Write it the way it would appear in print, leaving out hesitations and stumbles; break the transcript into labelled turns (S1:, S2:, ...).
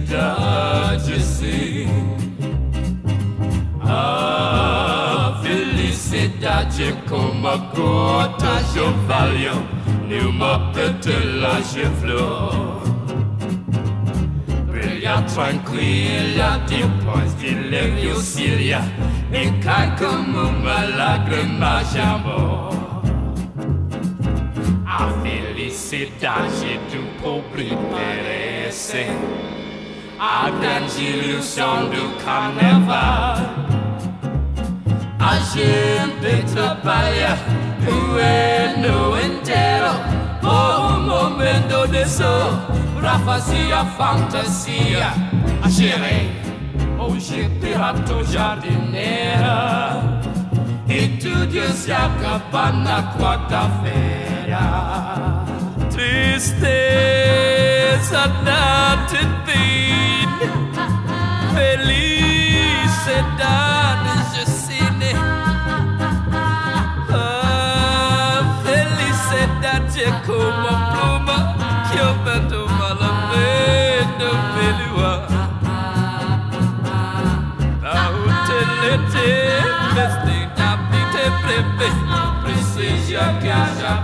S1: felicidade, sim. A felicidade como a gota de orvalho numa pétalage flor. Brilha tranquila depois de ler o cília e cai como uma lágrima de amor. A felicidade do pobre perece, a grande ilusão do carnaval. A gente trabalha o ano inteiro por momento de sol, pra fazer a fantasia. A gerei, hoje pirato jardineira, e tudo se acaba na quarta-feira. Tristeza not in vain, felicidade Jacine. A felicidade é como a pluma que o vento malavendo melua. A utilidade, vestida, pinte, prebe, precisa que haja